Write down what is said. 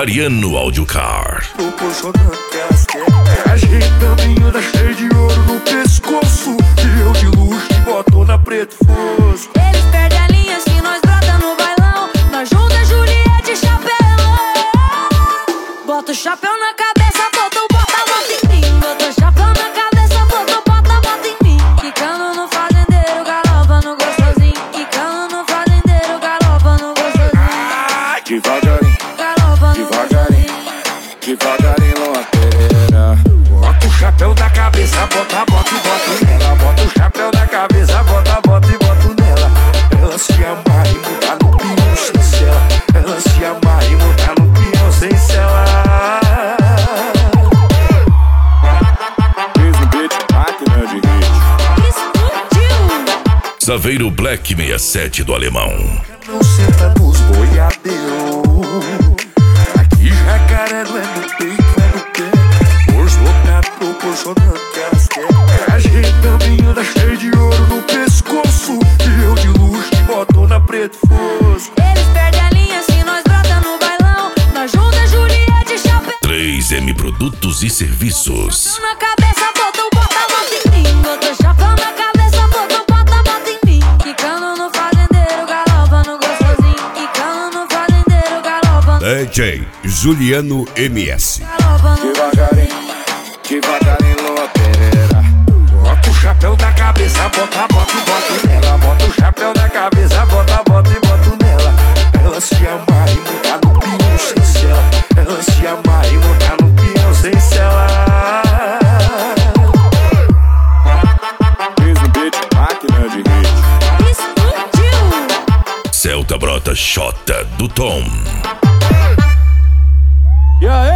Mariano Audiocar. Proporcionando casquete, ajeitando da cheia de ouro no pescoço. E eu de luxo e botona preto fosco. Eles perdem a linha se nós brota no bailão. Nós junta Juliette e chapelão. Bota o chapéu na cabeça, bota o bota em mim. Bota o chapéu na cabeça, bota o bota em mim. Quicando no fazendeiro, galopa no gostosinho. Quicando no fazendeiro, galopa no gostosinho. Devagarinho, Galopa no devagarinho, gostosinho. devagarinho, lateira. Bota o chapéu da cabeça, bota e boto nela. Bota o chapéu da cabeça, bota e boto nela. Ela se amarra e monta no pião sem cela. Ela se amarra e monta no pião sem cela. Fez um beat, máquina de hit. Explodiu. Saveiro Black 67 do Alemão. Não senta nos boiadeiros. Aqui jacaré não é no peito, é no pé. Força louca proporcionando casquete, ajeitando da cheia de ouro no pescoço. E eu de luxo e botona preto fosco. Eles perdem a linha se nós brota no bailão. Nós junta Juliette e chapéu 3M Produtos e Serviços. na cabeça, bota o bota em mim. Bota o chapéu na cabeça, bota o bota em mim. Quicando no fazendeiro, galopa no gostosinho. Quicando no fazendeiro, galopa no DJ Juliano MS. galopa no Devagarinho, devagarinho, lateira. Bota o chapéu da cabeça, bota e boto nela. Bota o chapéu da cabeça, bota e boto nela. Ela se amarra e monta no pião sem cela. Ela se amarra e monta no pião sem cela. Fez um beat, máquina de hit. explodiu. Celta Brota Xota do Tom. E aí?